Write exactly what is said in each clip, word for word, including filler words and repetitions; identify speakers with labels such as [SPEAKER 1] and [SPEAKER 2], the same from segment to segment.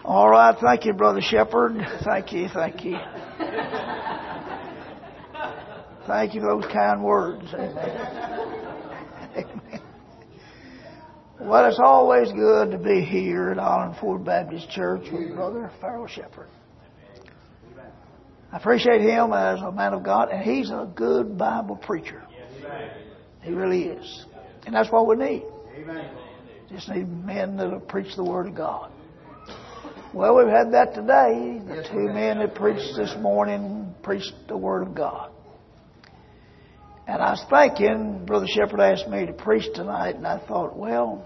[SPEAKER 1] All right, thank you, Brother Shepherd. Thank you, thank you. Thank you for those kind words. Amen. Amen. Well, it's always good to be here at Island Ford Baptist Church with Brother Farrell Shepherd. I appreciate him as a man of God, and he's a good Bible preacher. He really is. And that's what we need. Just need men that will preach the Word of God. Well, we've had that today. The two men that preached this morning preached the Word of God. And I was thinking, Brother Shepherd asked me to preach tonight, and I thought, well,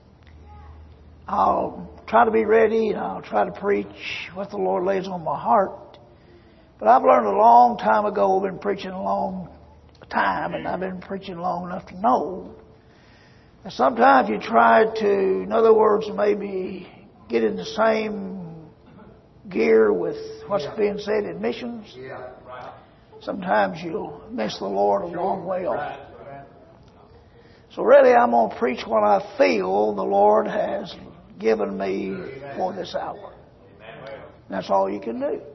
[SPEAKER 1] I'll try to be ready, and I'll try to preach what the Lord lays on my heart. But I've learned a long time ago, I've been preaching a long time, and I've been preaching long enough to know that sometimes you try to, in other words, maybe get in the same gear with what's being said in missions. Sometimes you'll miss the Lord a long way off. So really, I'm going to preach what I feel the Lord has given me for this hour. That's all you can do.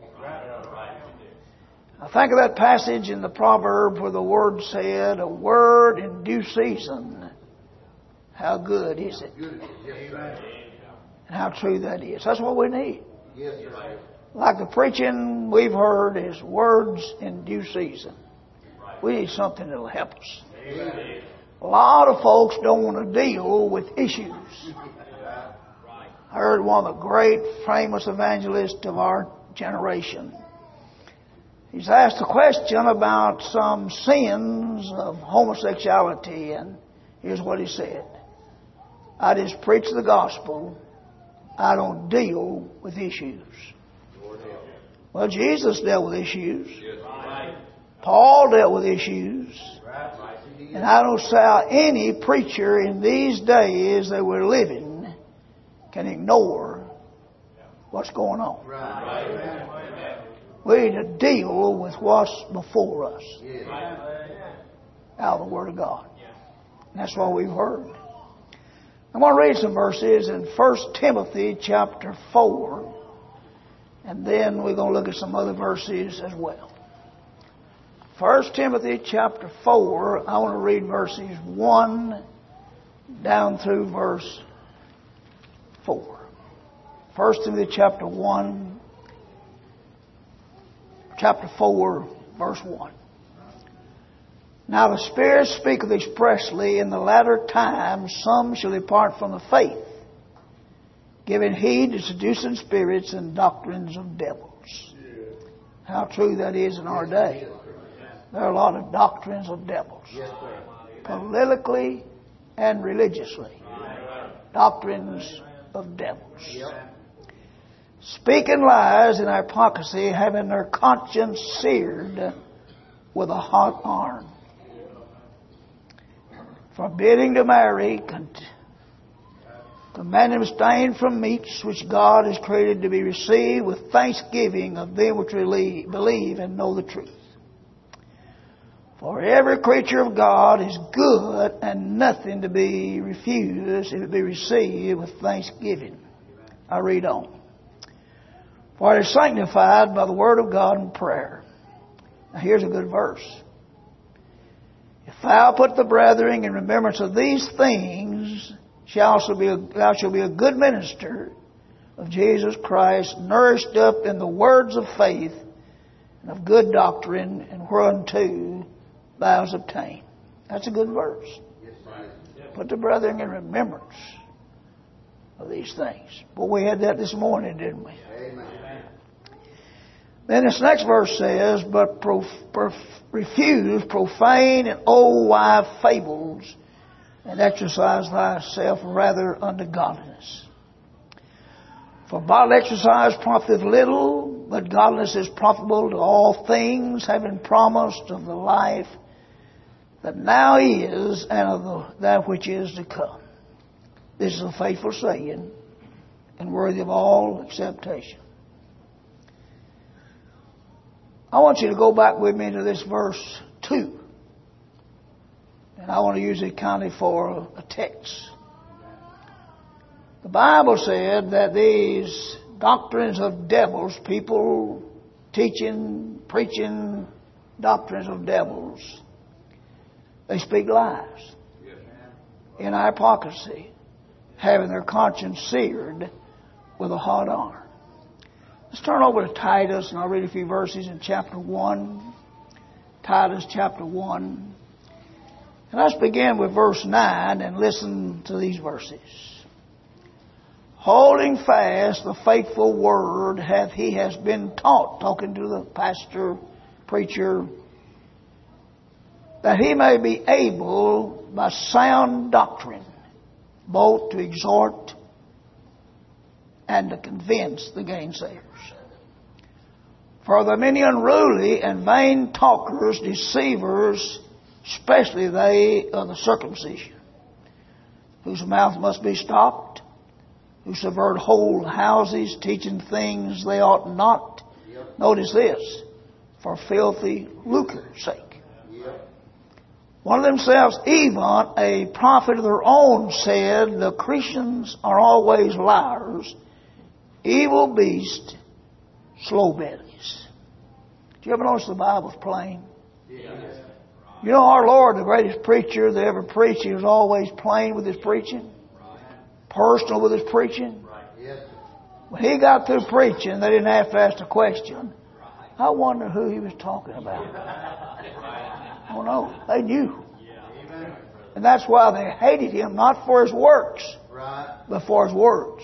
[SPEAKER 1] I think of that passage in the proverb where the Word said, "A word in due season, how good is it?" And how true that is. That's what we need. Like the preaching we've heard is words in due season. We need something that'll help us. A lot of folks don't want to deal with issues. I heard one of the great famous evangelists of our generation. He's asked a question about some sins of homosexuality, and here's what he said. "I just preach the gospel. I don't deal with issues." Well, Jesus dealt with issues. Paul dealt with issues. And I don't see how any preacher in these days that we're living can ignore what's going on. We need to deal with what's before us out of the Word of God. And that's what we've heard. I'm going to read some verses in First Timothy chapter four. And then we're going to look at some other verses as well. First Timothy chapter four, I want to read verses one down through verse four. First Timothy chapter one, chapter four, verse one. "Now the Spirit speaketh expressly, in the latter times some shall depart from the faith, giving heed to seducing spirits and doctrines of devils." How true that is in our day. There are a lot of doctrines of devils. Politically and religiously. Doctrines of devils. "Speaking lies in hypocrisy, having their conscience seared with a hot iron. Forbidding to marry, commanding to abstain from meats which God has created to be received with thanksgiving of them which believe and know the truth. For every creature of God is good, and nothing to be refused if it be received with thanksgiving." I read on. "For it is sanctified by the word of God and prayer." Now here's a good verse. "If thou put the brethren in remembrance of these things, shall also be a, thou shalt be a good minister of Jesus Christ, nourished up in the words of faith and of good doctrine, and whereunto thou hast obtained." That's a good verse. Put the brethren in remembrance of these things. Well, we had that this morning, didn't we? Amen. Then this next verse says, "But prof, prof, refuse profane and old wives' fables, and exercise thyself rather unto godliness. For bodily exercise profiteth little, but godliness is profitable to all things, having promised of the life that now is, and of the, that which is to come." This is a faithful saying, and worthy of all acceptation. I want you to go back with me to this verse two. And I want to use it kind of for a text. The Bible said that these doctrines of devils, people teaching, preaching doctrines of devils, they speak lies in hypocrisy, having their conscience seared with a hot iron. Let's turn over to Titus, and I'll read a few verses in chapter one. Titus chapter one. And let's begin with verse nine and listen to these verses. Holding fast the faithful word hath he has been taught, talking to the pastor, preacher, that he may be able by sound doctrine both to exhort and to convince the gainsayers. For the many unruly and vain talkers, deceivers, especially they of the circumcision, whose mouth must be stopped, who subvert whole houses, teaching things they ought not. Yep. Notice this, for filthy lucre's sake. Yep. One of themselves, even a prophet of their own, said, the Christians are always liars, evil beasts, slow bellies. Do you ever notice the Bible's plain? Yes. You know, our Lord, the greatest preacher that ever preached, he was always plain with his preaching, personal with his preaching. When he got through preaching, they didn't have to ask a question. I wonder who he was talking about. Oh no, they knew. And that's why they hated him, not for his works, but for his words.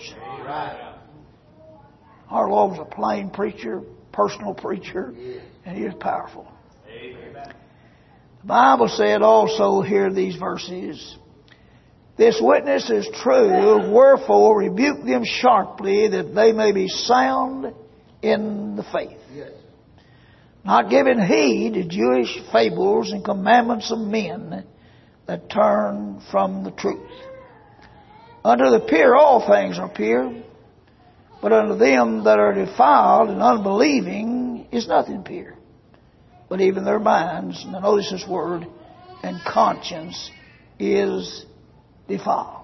[SPEAKER 1] Our Lord was a plain preacher, personal preacher, and he was powerful. The Bible said also here these verses, this witness is true, wherefore rebuke them sharply, that they may be sound in the faith. Yes. Not giving heed to Jewish fables and commandments of men that turn from the truth. Unto the pure all things are pure, but unto them that are defiled and unbelieving is nothing pure. But even their minds, now notice this word, and conscience is defiled.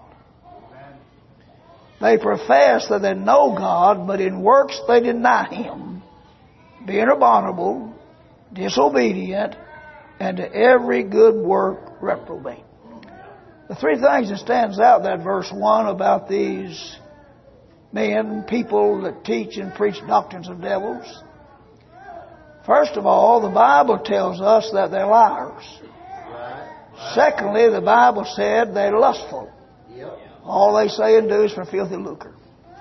[SPEAKER 1] They profess that they know God, but in works they deny Him, being abominable, disobedient, and to every good work reprobate. The three things that stands out in that verse one about these men, people that teach and preach doctrines of devils. First of all, the Bible tells us that they're liars. Secondly, the Bible said they're lustful. All they say and do is for filthy lucre.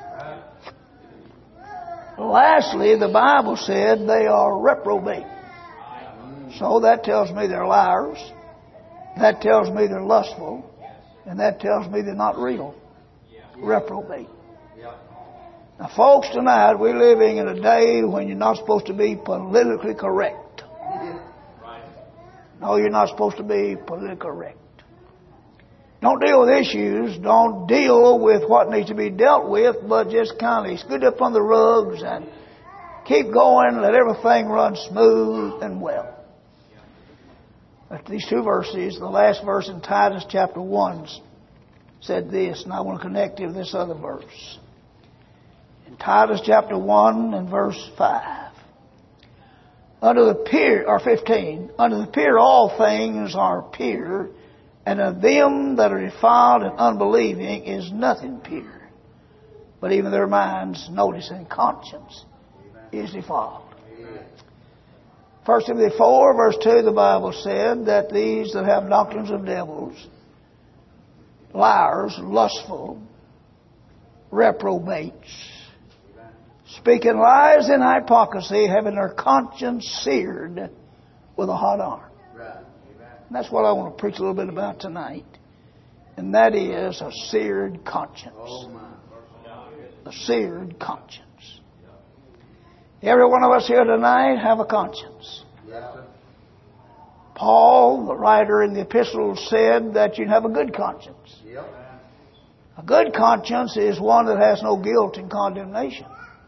[SPEAKER 1] Lastly, the Bible said they are reprobate. So that tells me they're liars. That tells me they're lustful. And that tells me they're not real. Reprobate. Now, folks, tonight we're living in a day when you're not supposed to be politically correct. No, you're not supposed to be politically correct. Don't deal with issues. Don't deal with what needs to be dealt with, but just kind of scoot up on the rugs and keep going. Let everything run smooth and well. After these two verses, the last verse in Titus chapter one said this, and I want to connect it with this other verse. In Titus chapter one and verse five. Under the pure, or fifteen, under the pure all things are pure, and of them that are defiled and unbelieving is nothing pure. But even their minds, notice, and conscience is defiled. First Timothy four, verse two, the Bible said that these that have doctrines of devils, liars, lustful, reprobates, speaking lies in hypocrisy, having their conscience seared with a hot iron. And that's what I want to preach a little bit about tonight. And that is a seared conscience. A seared conscience. Every one of us here tonight have a conscience. Paul, the writer in the epistle, said that you have a good conscience. A good conscience is one that has no guilt and condemnation.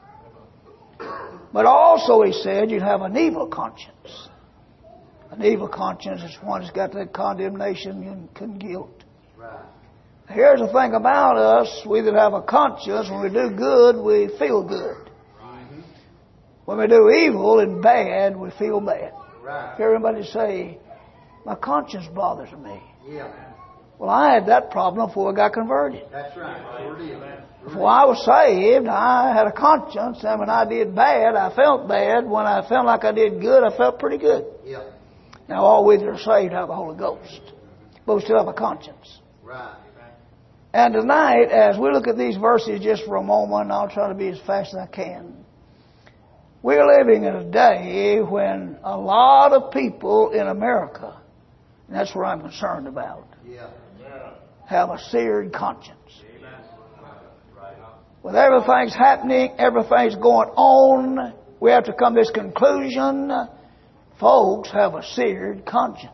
[SPEAKER 1] But also, he said, you'd have an evil conscience. An evil conscience is one that's got that condemnation and guilt. Here's the thing about us. We that have a conscience, when we do good, we feel good. When we do evil and bad, we feel bad. Right. Hear anybody say, my conscience bothers me. Yeah. Well, I had that problem before I got converted. That's right. Before I was saved, I had a conscience, and when I did bad, I felt bad. When I felt like I did good, I felt pretty good. Yeah. Now, all we that are saved have the Holy Ghost, but we still have a conscience. Right. And tonight, as we look at these verses just for a moment, I'll try to be as fast as I can. We're living in a day when a lot of people in America, and that's what I'm concerned about, yeah. have a seared conscience. With everything's happening, everything's going on, we have to come to this conclusion, folks have a seared conscience.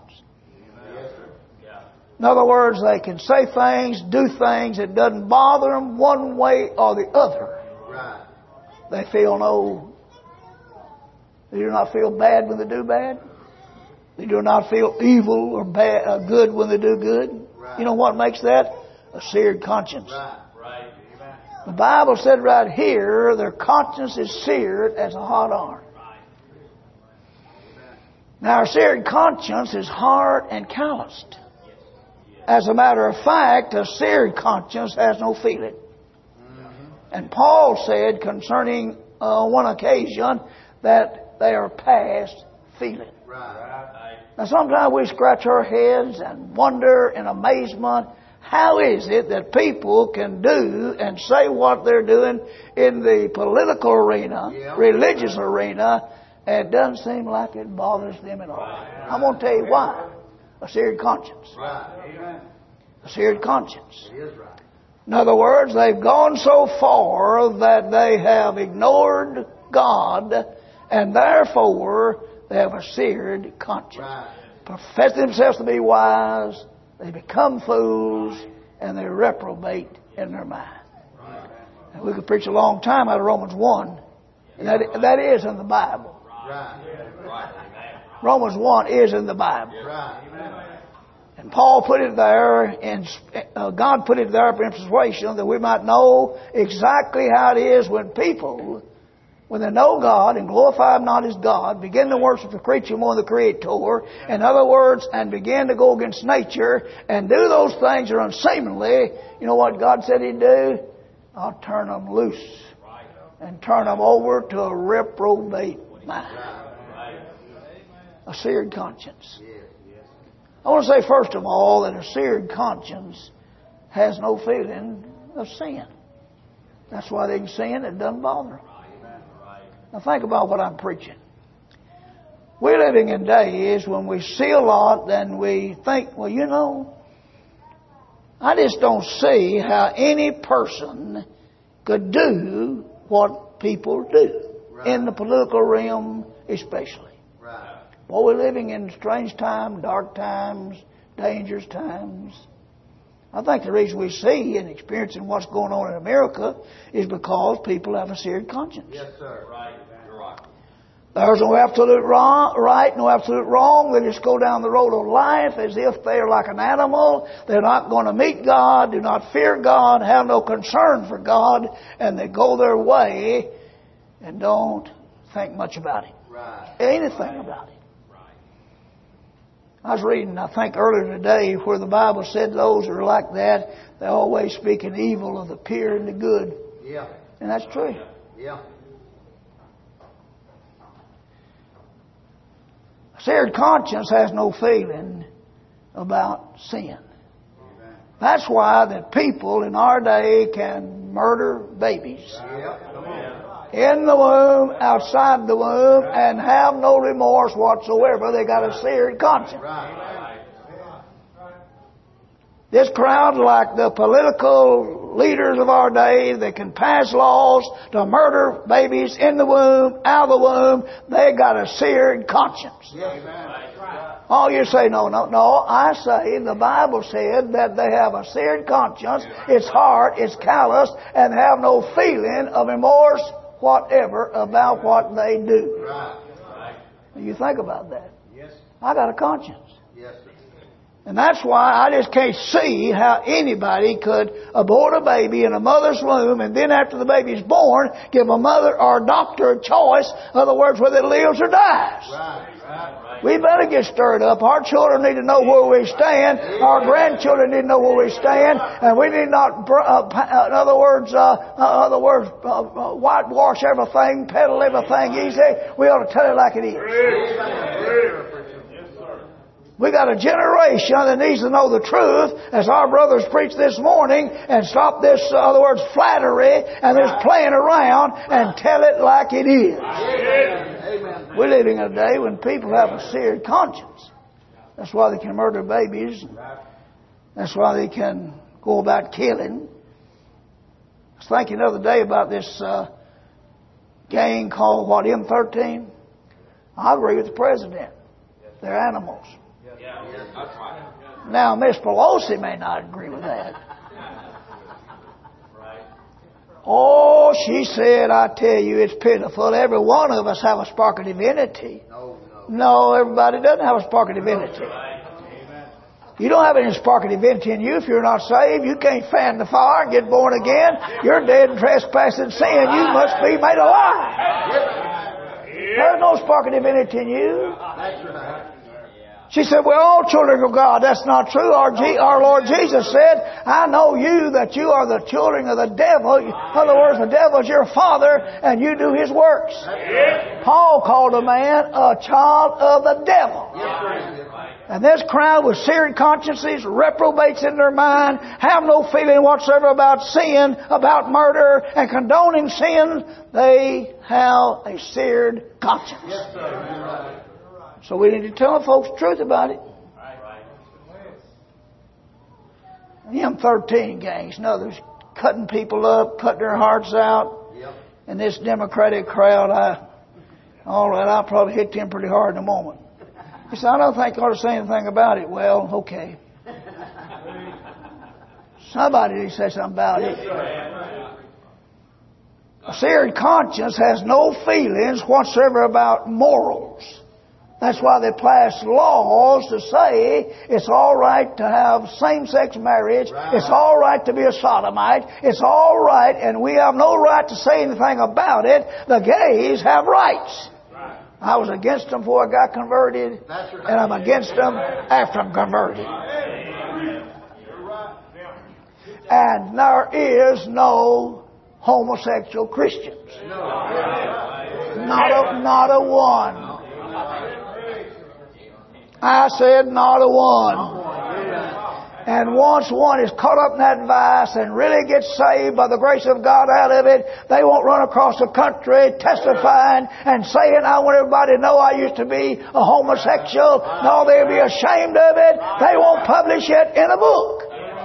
[SPEAKER 1] In other words, they can say things, do things that doesn't bother them one way or the other. They feel no They do not feel bad when they do bad. They do not feel evil or bad, uh, good when they do good. Right. You know what makes that? A seared conscience. Right. Right. The Bible said right here, their conscience is seared as a hot iron. Right. Now, our seared conscience is hard and calloused. As a matter of fact, a seared conscience has no feeling. Mm-hmm. And Paul said concerning uh, one occasion that they are past feeling. Right. Now sometimes we scratch our heads and wonder in amazement, how is it that people can do and say what they're doing in the political arena, yeah. religious arena, and it doesn't seem like it bothers them at all. Right. I'm going to tell you why. A seared conscience. Right. A seared conscience. It is right. In other words, they've gone so far that they have ignored God, and therefore they have a seared conscience. Right. Profess themselves to be wise, they become fools, and they reprobate in their mind. Right. And we could preach a long time out of Romans one, and that, that is in the Bible. Right. Romans one is in the Bible. Right. And Paul put it there, and uh, God put it there for persuasion that we might know exactly how it is when people, when they know God and glorify Him not as God, begin to worship the creature more than the Creator, in other words, and begin to go against nature and do those things that are unseemly, you know what God said He'd do? I'll turn them loose and turn them over to a reprobate mind. A seared conscience. I want to say first of all that a seared conscience has no feeling of sin. That's why they can sin. It doesn't bother them. Now think about what I'm preaching. We're living in days when we see a lot and we think, well, you know, I just don't see how any person could do what people do, right. in the political realm especially. Well, we're living in strange times, dark times, dangerous times. I think the reason we see and experiencing what's going on in America is because people have a seared conscience. Yes, sir. Right. You're right. There's no absolute wrong, right, no absolute wrong. They just go down the road of life as if they're like an animal. They're not going to meet God, do not fear God, have no concern for God, and they go their way and don't think much about it. Right. Anything about it. I was reading, I think, earlier today where the Bible said those who are like that, they're always speaking evil of the pure and the good. Yeah. And that's true. Yeah. A seared conscience has no feeling about sin. That's why that people in our day can murder babies. Yeah. In the womb, outside the womb, and have no remorse whatsoever. They got a seared conscience. This crowd, like the political leaders of our day, they can pass laws to murder babies in the womb, out of the womb. They got a seared conscience. Oh, you say, no, no, no. I say the Bible said that they have a seared conscience. It's hard, it's callous, and have no feeling of remorse whatever about what they do. Right. You think about that. Yes. I got a conscience. Yes. And that's why I just can't see how anybody could abort a baby in a mother's womb and then after the baby's born, give a mother or a doctor a choice, in other words, whether it lives or dies. Right, right, right. We better get stirred up. Our children need to know where we stand. Our grandchildren need to know where we stand. And we need not, uh, in other words, uh, in other words, uh, whitewash everything, peddle everything easy. We ought to tell it like it is. We got a generation that needs to know the truth, as our brothers preached this morning, and stop this, in other words, flattery and this playing around and tell it like it is. Amen. We're living in a day when people have a seared conscience. That's why they can murder babies. That's why they can go about killing. I was thinking the other day about this uh, gang called, what, M thirteen? I agree with the president. They're animals. Now, Miss Pelosi may not agree with that. Oh, she said, I tell you, it's pitiful. Every one of us have a spark of divinity. No, everybody doesn't have a spark of divinity. You don't have any spark of divinity in you if you're not saved. You can't fan the fire and get born again. You're dead in trespass and sin. You must be made alive. There's no spark of divinity in you. She said, we're all children of God. That's not true. Our, G- our Lord Jesus said, I know you that you are the children of the devil. In other words, the devil is your father and you do his works. Paul called a man a child of the devil. And this crowd with seared consciences, reprobates in their mind, have no feeling whatsoever about sin, about murder, and condoning sin, they have a seared conscience. So we need to tell folks the truth about it. The M thirteen gangs and others cutting people up, cutting their hearts out. And this Democratic crowd, I, all right, I'll probably hit them pretty hard in a moment. He said, I don't think I ought to say anything about it. Well, okay. Somebody needs to say something about it. A seared conscience has no feelings whatsoever about morals. That's why they pass laws to say it's all right to have same-sex marriage. Right. It's all right to be a sodomite. It's all right, and we have no right to say anything about it. The gays have rights. Right. I was against them before I got converted, right. And I'm against them after I'm converted. Right. And there is no homosexual Christians. No. Not a, not a one. I said not a one. And once one is caught up in that vice and really gets saved by the grace of God out of it, they won't run across the country testifying and saying, I want everybody to know I used to be a homosexual. No, they'll be ashamed of it. They won't publish it in a book.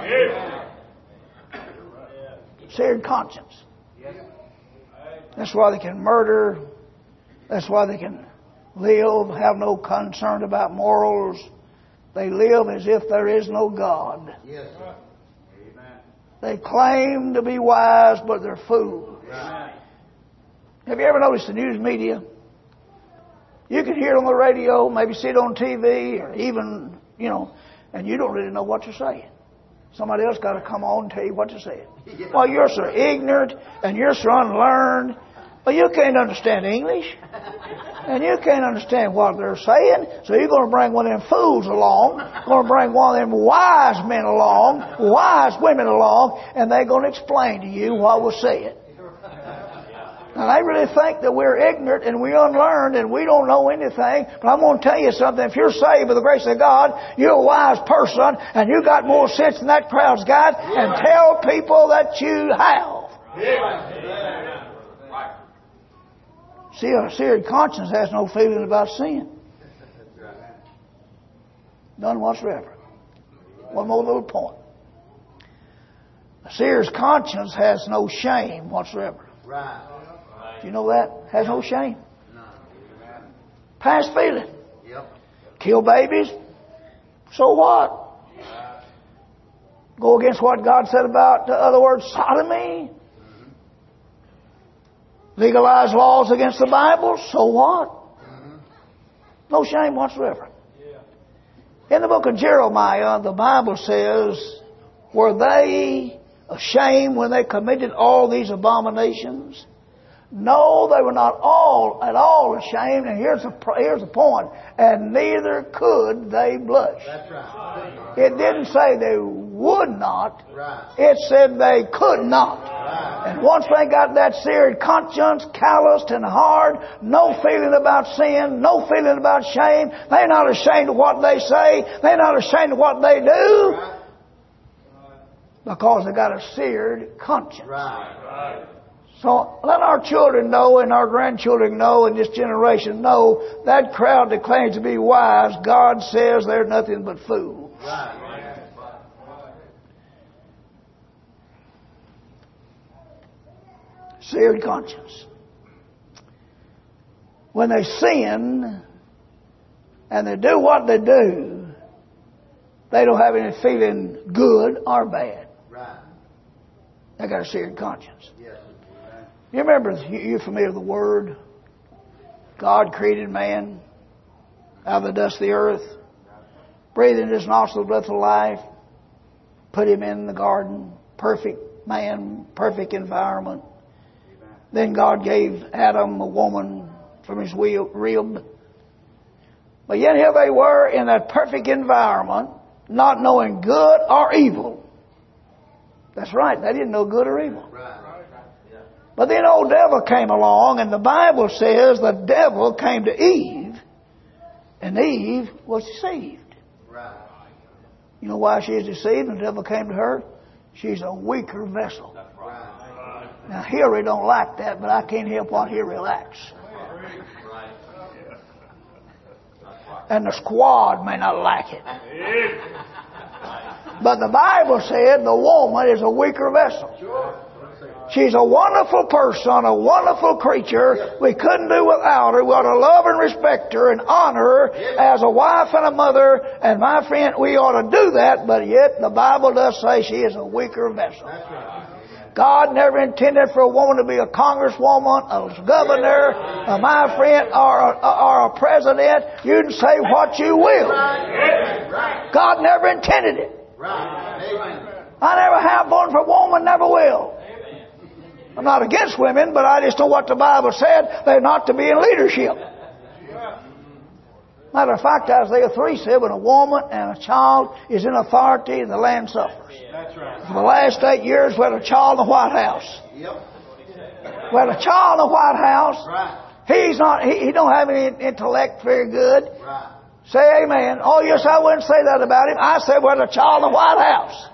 [SPEAKER 1] Seared conscience. That's why they can murder. That's why they can live, have no concern about morals. They live as if there is no God. Yes. They claim to be wise, but they're fools. Right. Have you ever noticed the news media? You can hear it on the radio, maybe see it on T V, or even, you know, and you don't really know what they're saying. Somebody else got to come on and tell you what they're saying. Yeah. Well, you're so ignorant and you're so unlearned. Well, you can't understand English. And you can't understand what they're saying. So you're going to bring one of them fools along. Going to bring one of them wise men along, wise women along, and they're going to explain to you what was said. Now, they really think that we're ignorant and we're unlearned and we don't know anything. But I'm going to tell you something. If you're saved by the grace of God, you're a wise person and you got more sense than that crowd's got. And tell people that you have. See, a seared conscience has no feeling about sin. None whatsoever. One more little point. A seared conscience has no shame whatsoever. Right. Do you know that? Has no shame. Past feeling. Yep. Kill babies. So what? Go against what God said about, in other words, sodomy. Legalize laws against the Bible, so what? No shame whatsoever. In the book of Jeremiah, the Bible says, were they ashamed when they committed all these abominations? No, they were not all at all ashamed. And here's the here's the point. And neither could they blush.
[SPEAKER 2] That's right.
[SPEAKER 1] It didn't say they would not.
[SPEAKER 2] Right.
[SPEAKER 1] It said they could not.
[SPEAKER 2] Right.
[SPEAKER 1] And once they got that seared conscience, calloused and hard, no feeling about sin, no feeling about shame, they're not ashamed of what they say. They're not ashamed of what they do.
[SPEAKER 2] Right.
[SPEAKER 1] Because they got a seared conscience.
[SPEAKER 2] Right. Right.
[SPEAKER 1] So let our children know and our grandchildren know and this generation know that crowd that claims to be wise, God says they're nothing but fools.
[SPEAKER 2] Right.
[SPEAKER 1] Seared conscience. When they sin and they do what they do, they don't have any feeling good or bad.
[SPEAKER 2] Right.
[SPEAKER 1] They got a seared conscience.
[SPEAKER 2] Yes.
[SPEAKER 1] You remember, you're familiar with the Word? God created man out of the dust of the earth, breathed in his nostrils the breath of life, put him in the garden, perfect man, perfect environment. Then God gave Adam a woman from his rib. But yet here they were in that perfect environment, not knowing good or evil. That's right, they didn't know good or evil.
[SPEAKER 2] Right.
[SPEAKER 1] But then old devil came along, and the Bible says the devil came to Eve, and Eve was deceived.
[SPEAKER 2] Right.
[SPEAKER 1] You know why she is deceived and the devil came to her? She's a weaker vessel.
[SPEAKER 2] Right.
[SPEAKER 1] Now, Hillary don't like that, but I can't help what Hillary likes. And the squad may not like it. But the Bible said the woman is a weaker vessel. She's a wonderful person, a wonderful creature. We couldn't do without her. We ought to love and respect her and honor her as a wife and a mother. And my friend, we ought to do that, but yet the Bible does say she is a weaker vessel. God never intended for a woman to be a congresswoman, a governor, a my friend, or a, or a president. You can say what you will. God never intended it. I never have one for a woman, never will. I'm not against women, but I just know what the Bible said. They're not to be in leadership. Matter of fact, Isaiah three said, when a woman and a child is in authority, the land suffers.
[SPEAKER 2] That's right.
[SPEAKER 1] For the last eight years, we had a child in the White House.
[SPEAKER 2] Yep.
[SPEAKER 1] We had a child in the White House.
[SPEAKER 2] Right.
[SPEAKER 1] He's not. He, he don't have any intellect very good.
[SPEAKER 2] Right.
[SPEAKER 1] Say amen. Oh, yes, I wouldn't say that about him. I said we had a child in the White House.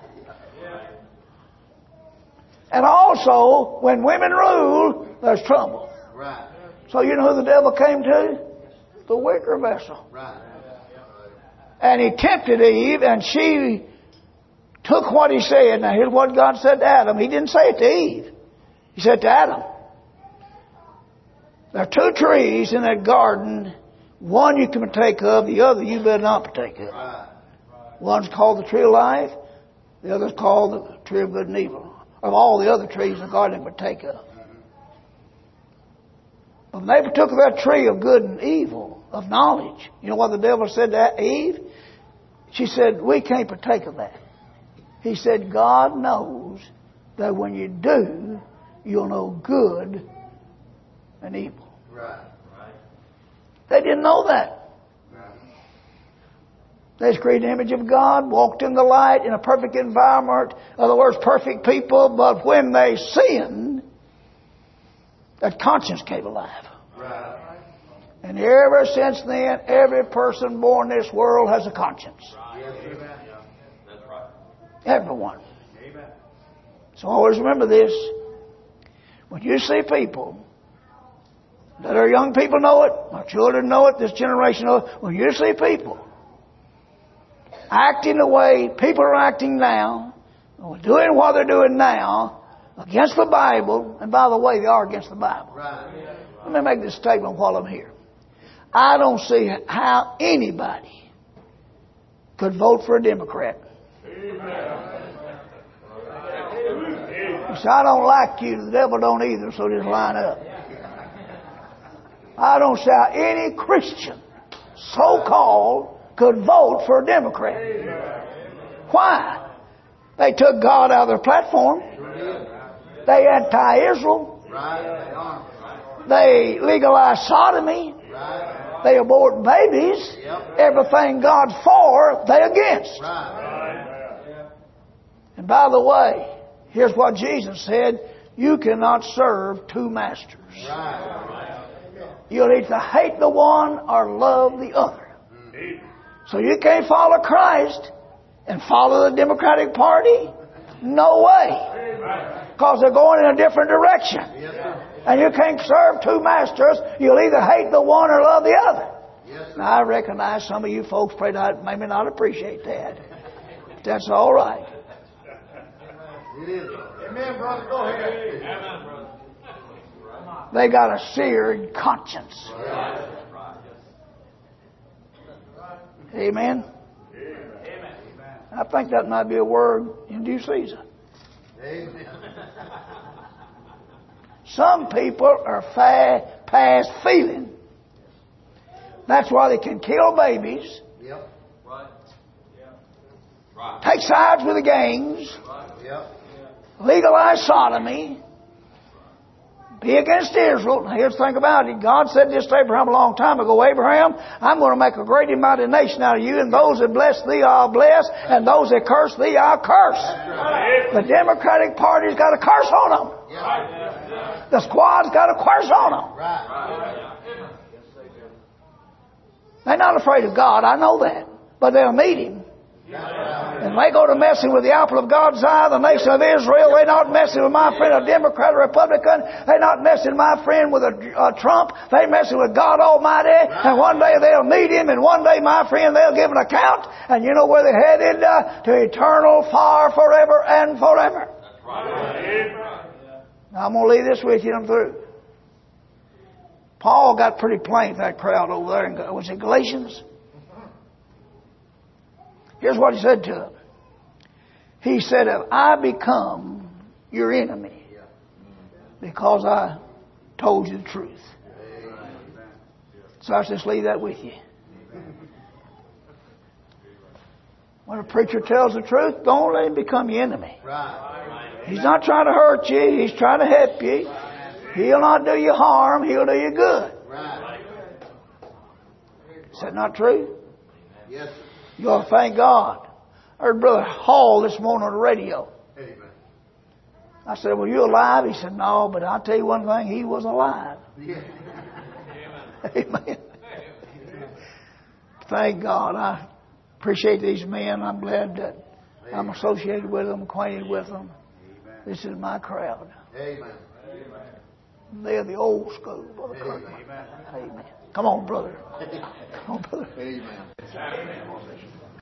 [SPEAKER 1] And also, when women rule, there's trouble.
[SPEAKER 2] Right.
[SPEAKER 1] So you know who the devil came to? The weaker vessel.
[SPEAKER 2] Right.
[SPEAKER 1] And he tempted Eve, and she took what he said. Now here's what God said to Adam. He didn't say it to Eve. He said to Adam, there are two trees in that garden. One you can partake of, the other you better not partake of.
[SPEAKER 2] Right.
[SPEAKER 1] One's called the tree of life, the other's called the tree of good and evil. Of all the other trees in the garden they partake of. But when they partook of that tree of good and evil, of knowledge, you know what the devil said to Eve? She said, we can't partake of that. He said, God knows that when you do, you'll know good and evil.
[SPEAKER 2] Right.
[SPEAKER 1] They didn't know that. They created the image of God, walked in the light in a perfect environment. In other words, perfect people. But when they sinned, that conscience came alive.
[SPEAKER 2] Right.
[SPEAKER 1] And ever since then, every person born in this world has a conscience.
[SPEAKER 2] Yes, amen. That's right.
[SPEAKER 1] Everyone.
[SPEAKER 2] Amen.
[SPEAKER 1] So always remember this. When you see people, let our young people know it, our children know it, this generation know it. When you see people acting the way people are acting now, or doing what they're doing now, against the Bible, and by the way, they are against the Bible.
[SPEAKER 2] Right.
[SPEAKER 1] Let me make this statement while I'm here. I don't see how anybody could vote for a Democrat. You say, I don't like you, the devil don't either, so just line up. I don't see how any Christian, so-called, could vote for a Democrat. Why? They took God out of their platform. They anti-Israel. They legalized sodomy. They abort babies. Everything God's for, they against. And by the way, here's what Jesus said. You cannot serve two masters. You'll either hate the one or love the other. So you can't follow Christ and follow the Democratic Party? No way. Because they're going in a different direction. And you can't serve two masters. You'll either hate the one or love the other. Now, I recognize some of you folks probably not, maybe not appreciate that. That's all right.
[SPEAKER 3] It is. Amen, brother. Go ahead. Amen, brother.
[SPEAKER 1] They got a seared conscience. Amen. I think that might be a word in due season.
[SPEAKER 3] Amen.
[SPEAKER 1] Some people are fa- past feeling. That's why they can kill babies.
[SPEAKER 3] Yep.
[SPEAKER 2] Right. Right.
[SPEAKER 1] Take sides with the gangs.
[SPEAKER 3] Yep.
[SPEAKER 1] Legalize sodomy. Be against Israel. Now here's the thing about it. God said this to Abraham a long time ago. Abraham, I'm going to make a great and mighty nation out of you, and those that bless thee I'll bless, and those that curse thee I'll curse. Right. The Democratic Party's got a curse on them.
[SPEAKER 3] Right.
[SPEAKER 1] The squad's got a curse on them.
[SPEAKER 3] Right.
[SPEAKER 1] They're not afraid of God, I know that. But they'll meet Him. And they go to messing with the apple of God's eye, the nation of Israel. They're not messing with my friend, a Democrat or Republican. They're not messing with my friend with a, a Trump. They're messing with God Almighty. And one day they'll meet Him, and one day, my friend, they'll give an account. And you know where they're headed? Uh, to eternal fire forever and forever.
[SPEAKER 2] That's right.
[SPEAKER 1] Now, I'm going to leave this with you and I'm through. Paul got pretty plain with that crowd over there. In, was it Galatians? Here's what he said to them. He said, if I become your enemy because I told you the truth. So I just leave that with you. When a preacher tells the truth, don't let him become your enemy. He's not trying to hurt you. He's trying to help you. He'll not do you harm. He'll do you good. Is that not true?
[SPEAKER 3] Yes.
[SPEAKER 1] You ought to thank God. I heard Brother Hall this morning on the radio.
[SPEAKER 3] Amen.
[SPEAKER 1] I said, were you alive? He said, no, but I'll tell you one thing, he was alive.
[SPEAKER 3] Yeah.
[SPEAKER 1] Amen. Thank God. I appreciate these men. I'm glad that I'm associated with them, acquainted with them.
[SPEAKER 3] Amen.
[SPEAKER 1] This is my crowd.
[SPEAKER 3] Amen.
[SPEAKER 1] They're the old school, Brother Kirk.
[SPEAKER 3] Amen.
[SPEAKER 1] Amen. Come on, brother. Come on, brother.
[SPEAKER 3] Amen.